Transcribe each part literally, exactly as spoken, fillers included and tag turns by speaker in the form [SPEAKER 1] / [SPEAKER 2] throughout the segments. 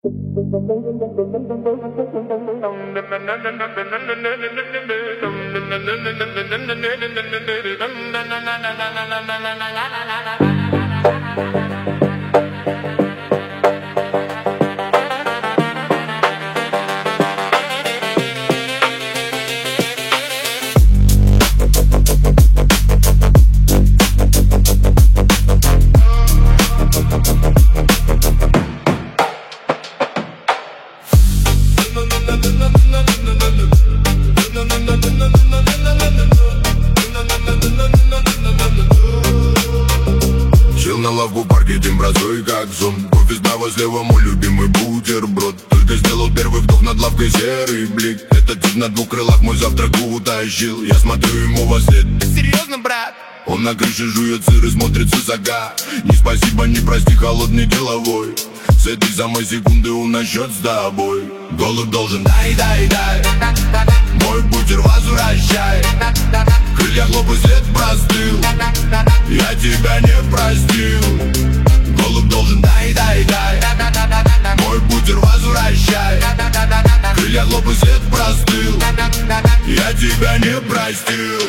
[SPEAKER 1] Сел на лавку в парке, дым бросой как сон. Кофе справа, слева мой любимый бутерброд. Только сделал первый вдох, над лавкой серый блик. Этот тип на двух крылах мой завтрак утащил. Я смотрю ему во след.
[SPEAKER 2] Серьезно, брат?
[SPEAKER 1] Он на крыше жует сыр и смотрит с высока. Не спасибо, не прости, холодный деловой. С этой самой секунды он на счет с тобой. Голубь должен дай, дай, дай. Мой бутер возвращай. Крылья хлопы, след простыл. Я тебя не простил. Голубь должен дай, дай, дай. Мой бутер возвращай. Крылья хлопы, след простыл. Я тебя не простил.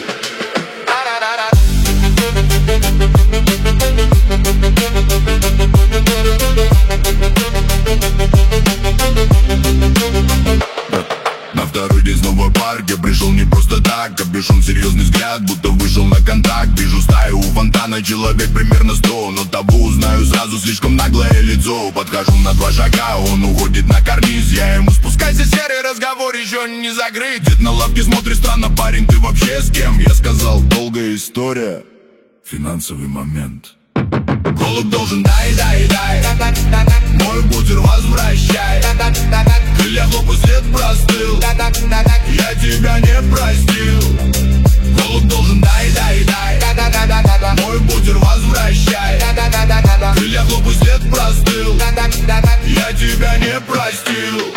[SPEAKER 1] На второй день снова в парке пришел не просто так. Капюшон, серьезный взгляд, будто вышел на контакт. Вижу стаю у фонтана, человек примерно сто. Но того узнаю сразу, слишком наглое лицо. Подхожу на два шага, он уходит на карниз. Я ему спускайся, серый разговор еще не закрыт. Дед на лавке смотрит странно, парень, ты вообще с кем? Я сказал, долгая история, финансовый момент. Голубь должен дай, дай, дай. Мой бутер возвращай. Крылья хлопы, след простыл. Я тебя не простил. Голубь должен дай, дай, дай. Мой бутер возвращай. Крылья хлопы, след простыл. Я тебя не простил.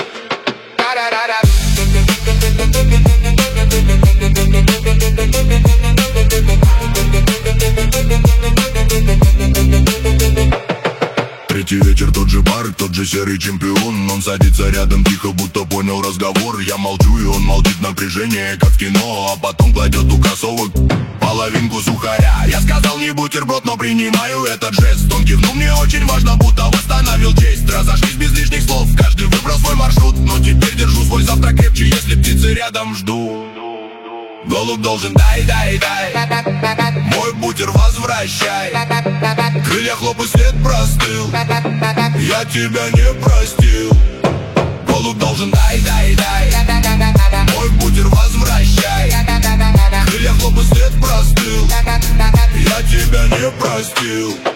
[SPEAKER 1] Третий вечер, тот же бар, тот же серый чемпион. Он садится рядом тихо, будто понял разговор. Я молчу, и он молчит, напряжение, как в кино. А потом кладет у кроссовок половинку сухаря. Я сказал не бутерброд, но принимаю этот жест. Он кивнул, мне очень важно, будто восстановил честь. Разошлись без лишних слов, каждый выбрал свой маршрут. Но теперь держу свой завтрак крепче, если птицы рядом жду. Голубь должен дай, дай, дай. Мой бутер возвращай. Крылья хлопы, след простыл. Я тебя не простил. Голубь должен дай, дай, дай. Мой бутер возвращай. Крылья хлопы, след простыл. Я тебя не простил.